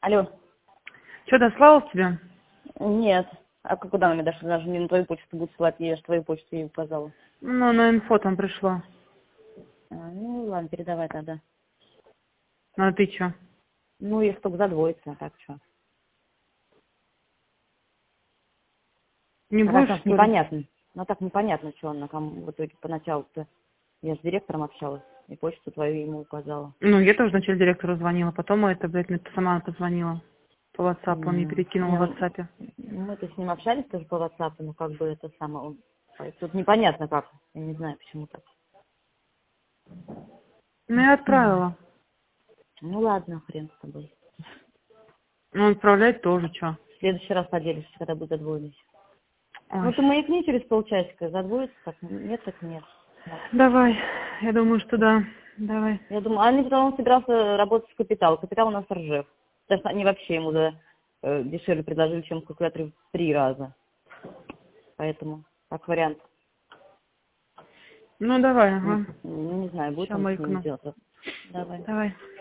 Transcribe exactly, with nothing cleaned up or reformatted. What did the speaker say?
Алло. Что, дослал тебе? Нет. А как куда мне дошли? Даже не на твою почту будут слать, я же твою почту ей указала. Ну, на инфо там пришло. А, ну, ладно, передавай тогда. Ну, а ты что? Ну, если только задвоится, а так что? Не А так будешь, нас что ли? непонятно. Ну, так непонятно, что она кому в итоге поначалу-то. Я с директором общалась, и почту твою ему указала. Ну, я тоже вначале директору звонила, потом это, блядь, мне сама позвонила. По WhatsApp, он мне М, перекинул Не, в WhatsApp. мы-то с ним общались тоже по WhatsApp, но как бы это самое... он- Тут непонятно как. Я не знаю, почему так. Ну, я М. отправила. Ну, ладно, хрен с тобой. Ну, отправлять тоже, что? В следующий раз поделишься, когда будет задвоенность. Ну, Ой. ты маякни через полчасика, задвоится, так нет, так нет. Да. Давай. Я думаю, что да. Давай. Я думаю, а они потому он собирался работать с капитал. Капитал у нас Ржев. Потому что они вообще ему за э, дешевле предложили, чем в калькуляторе в три раза. Поэтому, как вариант. Ну, давай, Не, ага. не знаю, будет Сейчас он с ними маякну. делать. Давай. Давай.